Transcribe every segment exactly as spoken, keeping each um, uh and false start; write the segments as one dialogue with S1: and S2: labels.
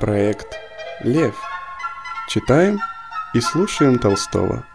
S1: Проект «Лев». Читаем и слушаем Толстого.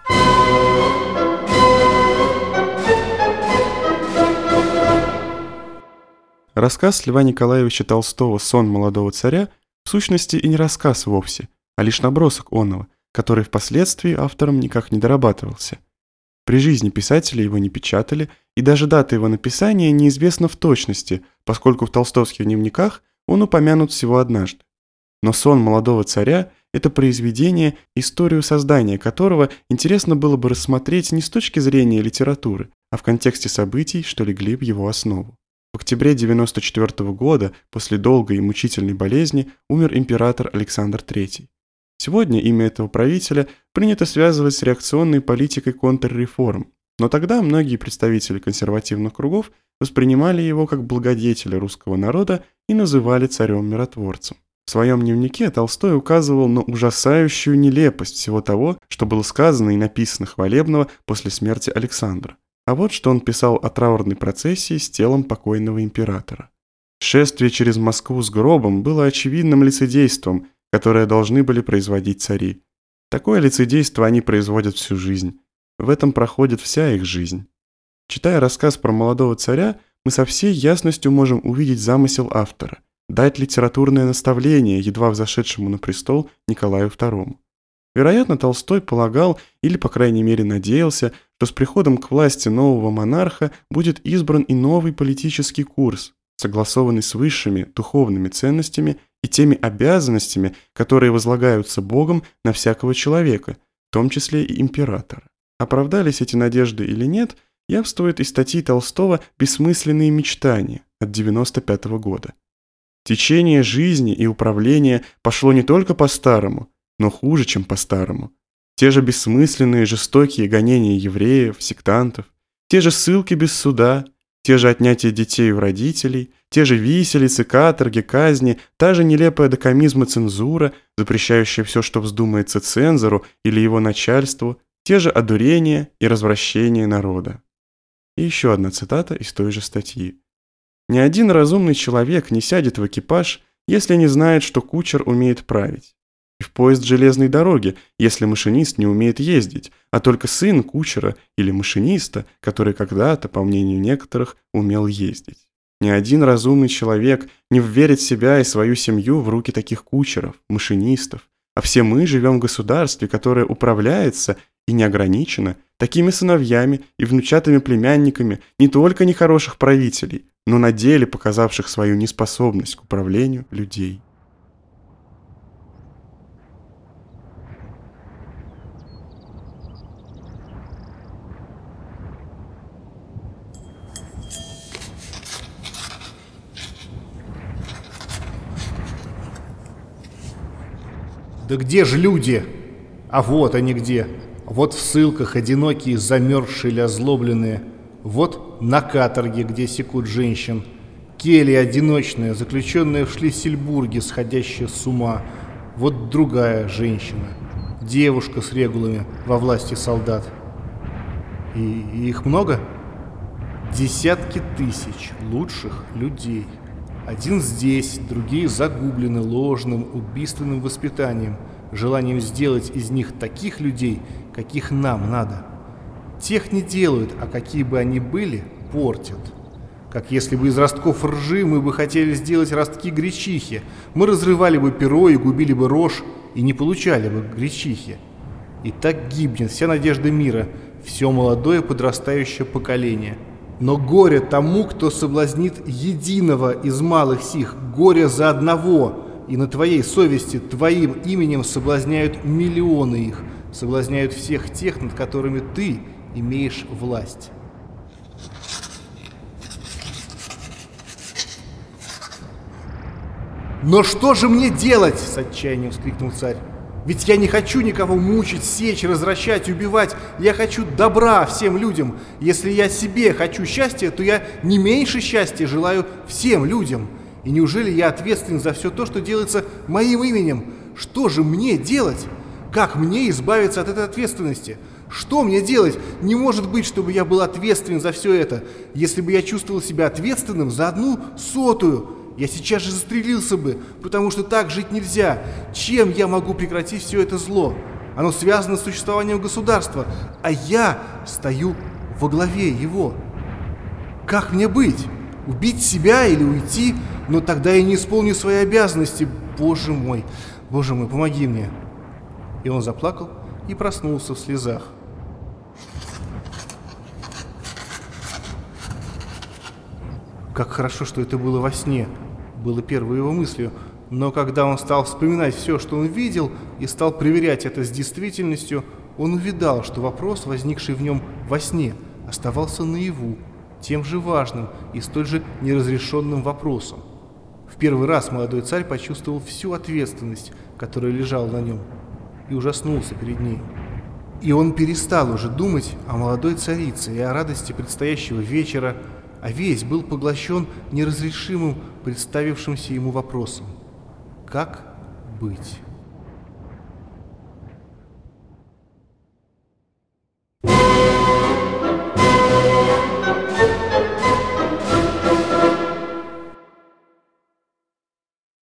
S1: Рассказ Льва Николаевича Толстого «Сон молодого царя» в сущности и не рассказ вовсе, а лишь набросок оного, который впоследствии автором никак не дорабатывался. При жизни писателя его не печатали, и даже дата его написания неизвестна в точности, поскольку в толстовских дневниках он упомянут всего однажды. Но «Сон молодого царя» – это произведение, историю создания которого интересно было бы рассмотреть не с точки зрения литературы, а в контексте событий, что легли в его основу. В октябре девяносто четвёртого года, после долгой и мучительной болезни, умер император Александр третий. Сегодня имя этого правителя принято связывать с реакционной политикой контрреформ, но тогда многие представители консервативных кругов воспринимали его как благодетеля русского народа и называли царем-миротворцем. В своем дневнике Толстой указывал на ужасающую нелепость всего того, что было сказано и написано хвалебного после смерти Александра. А вот что он писал о траурной процессии с телом покойного императора. «Шествие через Москву с гробом было очевидным лицедейством, которое должны были производить цари. Такое лицедейство они производят всю жизнь. В этом проходит вся их жизнь». Читая рассказ про молодого царя, мы со всей ясностью можем увидеть замысел автора – дать литературное наставление едва взошедшему на престол Николаю второму. Вероятно, Толстой полагал, или по крайней мере надеялся, что с приходом к власти нового монарха будет избран и новый политический курс, согласованный с высшими духовными ценностями и теми обязанностями, которые возлагаются Богом на всякого человека, в том числе и императора. Оправдались эти надежды или нет, явствует из статьи Толстого «Бессмысленные мечтания» от девяносто пятого года. Течение жизни и управления пошло не только по-старому, но хуже, чем по-старому. Те же бессмысленные жестокие гонения евреев, сектантов, те же ссылки без суда, те же отнятия детей у родителей, те же виселицы, каторги, казни, та же нелепая до комизма цензура, запрещающая все, что вздумается цензору или его начальству, те же одурения и развращения народа. И еще одна цитата из той же статьи. «Ни один разумный человек не сядет в экипаж, если не знает, что кучер умеет править. И в поезд железной дороги, если машинист не умеет ездить, а только сын кучера или машиниста, который когда-то, по мнению некоторых, умел ездить. Ни один разумный человек не вверит себя и свою семью в руки таких кучеров, машинистов, а все мы живем в государстве, которое управляется и не ограничено такими сыновьями и внучатыми племянниками не только нехороших правителей, но на деле показавших свою неспособность к управлению людей».
S2: Да где же люди? А вот они где. Вот в ссылках одинокие, замерзшие или озлобленные. Вот на каторге, где секут женщин. Келья одиночная, заключенная в Шлиссельбурге, сходящая с ума. Вот другая женщина. Девушка с регулами во власти солдат. И, и их много? Десятки тысяч лучших людей. Один здесь, другие загублены ложным, убийственным воспитанием, желанием сделать из них таких людей, каких нам надо. Тех не делают, а какие бы они были, портят. Как если бы из ростков ржи мы бы хотели сделать ростки гречихи. Мы разрывали бы перо и губили бы рожь, и не получали бы гречихи. И так гибнет вся надежда мира, все молодое подрастающее поколение. Но горе тому, кто соблазнит единого из малых сих, горе за одного, и на твоей совести твоим именем соблазняют миллионы их, соблазняют всех тех, над которыми ты имеешь власть. «Но что же мне делать?» — с отчаянием вскрикнул царь. «Ведь я не хочу никого мучить, сечь, развращать, убивать. Я хочу добра всем людям. Если я себе хочу счастья, то я не меньше счастья желаю всем людям. И неужели я ответственен за все то, что делается моим именем? Что же мне делать? Как мне избавиться от этой ответственности? Что мне делать? Не может быть, чтобы я был ответственен за все это. Если бы я чувствовал себя ответственным за одну сотую, Я сейчас же застрелился бы, потому что так жить нельзя. Чем я могу прекратить все это зло? Оно связано с существованием государства, а я стою во главе его. Как мне быть? Убить себя или уйти? Но тогда я не исполню свои обязанности. Боже мой, боже мой, помоги мне. И он заплакал и проснулся в слезах. Как хорошо, что это было во сне, было первой его мыслью. Но когда он стал вспоминать все, что он видел, и стал проверять это с действительностью, он увидал, что вопрос, возникший в нем во сне, оставался наяву, тем же важным и столь же неразрешенным вопросом. В первый раз молодой царь почувствовал всю ответственность, которая лежала на нем, и ужаснулся перед ней. И он перестал уже думать о молодой царице и о радости предстоящего вечера, а весь был поглощен неразрешимым представившимся ему вопросом: как быть?